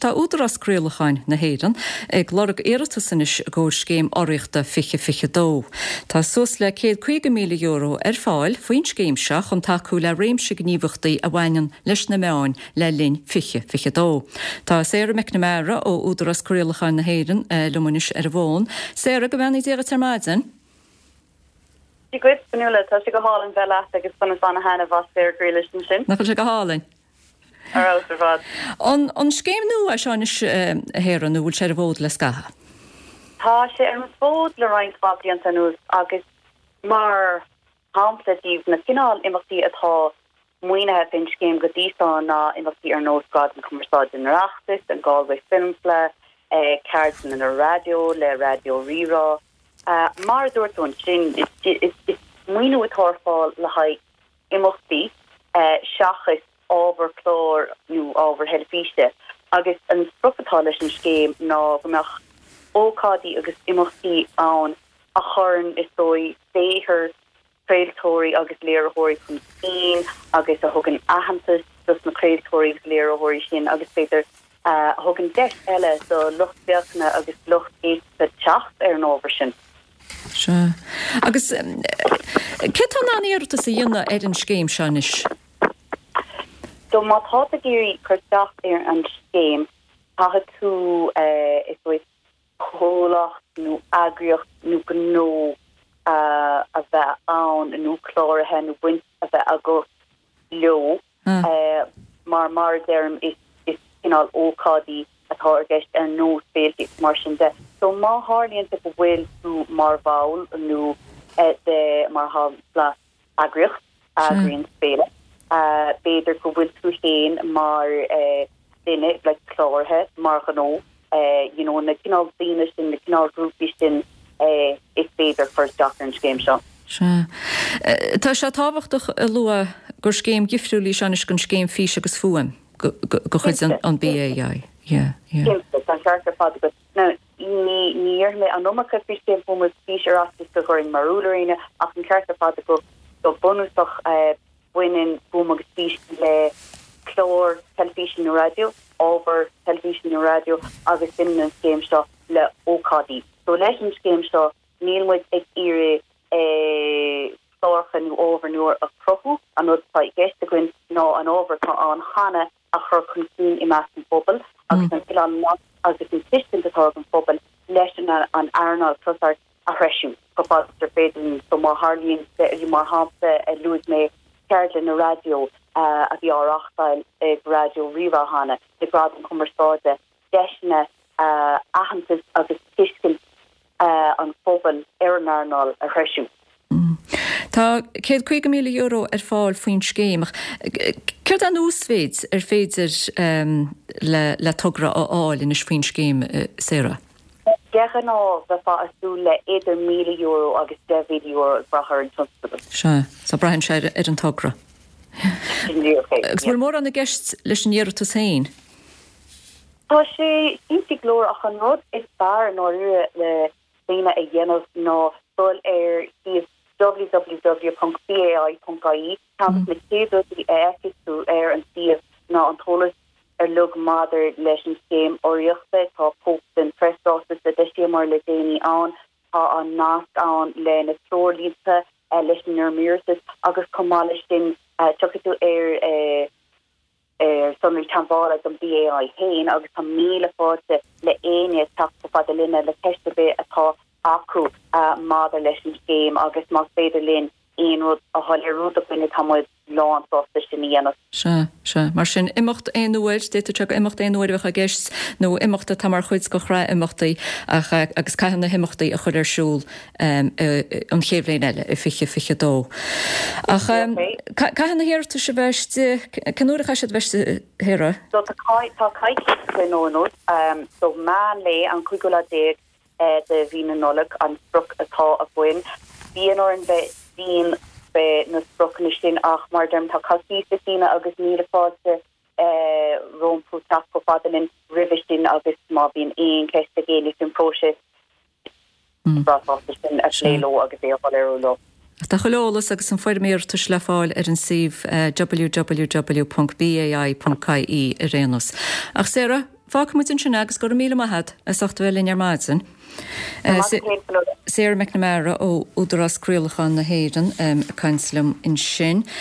tá údarras cruúlachain na héan ag lorug éiritasanis go scéim áireachta fiche dó. Tá sos le €150,000 ar fáil faoin scéimse chun taú le réimse gníomhachtaí a bhhainean leis na meáin le linn fiche dó. Tá Sarah McNamara ó údarras cruúlachain na héan lumanis ar bhin. Sarah, go bhhainna déag tarmaidin? Tí gwyd fanúla, tá si go hálan bheile agus fan sanna hena bhas ar grílis an sin. Nafuil se go hálan? Ar ás ar fad. An scéim nua a seánis héan nó bhfuil sé a bhód le scatha? Tá sé ar fód le roiint fábliant an ús agus mar hámplatíh na cinál imachtaí atá muoinethe fin scéim go díosán ná imachtaí ar nóscád an cumarsáid in reachtas, an Galway Filmsle, cartan in a radio, le radio rirá. Mar dúirtún sin is muoinú atáfáil le haid imachtaí seachas ábhar chlór nó ábhar helfíiste agus an sprochatá leis an scéim ná gomach ócádaí agus imachtaí ann a churn is dói déhir creatóirí agus léarthóirí chun cín agus a thugann ahantas dus na creatóirí agus léarthóirí sin agus féidir thugann deis eile do lucht beachna agus lucht éiste teacht ar an ábhar sin. Se. Agus ce tá aníirta sa dhéanana ar an scéim seanis? So má táta géirí chuteach ar an scéim tátha tú is bhfuil cholacht nó agriocht nó gnó a bheith ann nó chláirithe nó buint a bheith agus leo mar derm is cinál ócádaí atá ar gceist an nó féiltí mar sin de. So má hálíonnta go bhfuil tú mar bháil nó de mar há agriocht agrion spéile. Beidir go bhfuil tú chéin mar duine le chláirthe mar ganó na cinál daoine sin na cinál grúpi sin is beidir for deach an scéim seo. Tá sé táhachtach a lua gur scéim gifriúlí seanis gon scéim fís agus fuaim go chuid an BAI. Níor le an nócha fi céim fumas fís arachtas go chuirn marúlaíine ach an cearta fád go bonúsach buinin bum agus fís le chlór television na radio over television na radio agus in an scéim seo le ócádaí. So leis an scéim seo níl ag ire chlórcha nó over nuair a crochu an nutá gceiste goin ná an over an chana a chur chun cín i meas an phobal agus an til an mat agus an sistint atá an phobal leis an airnal trosart a hreisiú go fád ar féidir so mar hálíonn mar hápsa luúd mé ceirle na radio a bhí áachtáil ag radio riváhanana de grad an cumarsáide deisna ahantas agus tuiscin an phobal ar an airnal a hreisiú. Tá €150,000 ar fáil faoin scéimach. Ceir an úsvéid ar féidir le tugra áil in is faoin scéim Sarah? Dechan á bheith fá asú le €1,000,000 agus €10,000 brachar an tunstable. Se, sa brahann sé ar an tugra. Agus bhfuil mór an na gceist leis an éiritas féin? Tá sé inti glór ach an rud is fearr nó le daoine a dhéanamh ná dul ar www.bai.ie Támas na céadúí éiciú ar an siomh ná an tolas ar lug madidir leis an scéim áireachta tá post an pressoffice a deisí mar le déanaí an tá an nasc an le na trólínta leis an nermúrtas agus comáile sin tuchaú ar sunrí tambála an BAI hain agus tá míle fáte le aine tap fad linne le teiste atá acu madidir leis an scéim agus má féidir linn éonrúd a háir rúd a chuine táid lán sásta sin íanamh. Se, mar sin imimecht éonúir, déidir teag imimecht éonúir a gceist nó imimeachta tá mar chuid go chra imimeachtaí agus caihan na himimeachtaí a chud arsúl an chéimhléin eile i fiche dó. Ach caihan na héirta se bheiste, canúra cai sé bheiste héire? So tá caiici nónúd, so má lé an cuigula déag de bhína nolag an spruch atá a bhain. Bhíon or an bheith bhíon na spruchna sin ach mar derm tá casí sa tína agus níle fáte rómpú tach go fadalinn rivistin agus má bhíon éon ceiste géala sin próise brasásta sin a léló agus é bhil Tá choolalas agus an foiir méirtas le fáil ar an sih www.bai.ie a réanas. Ach Sarah, muin sin agus go míle maihad a sochthfuil in ar maidsin. Séir McNamara ó údarráscríalachan na héan Councilm in sin.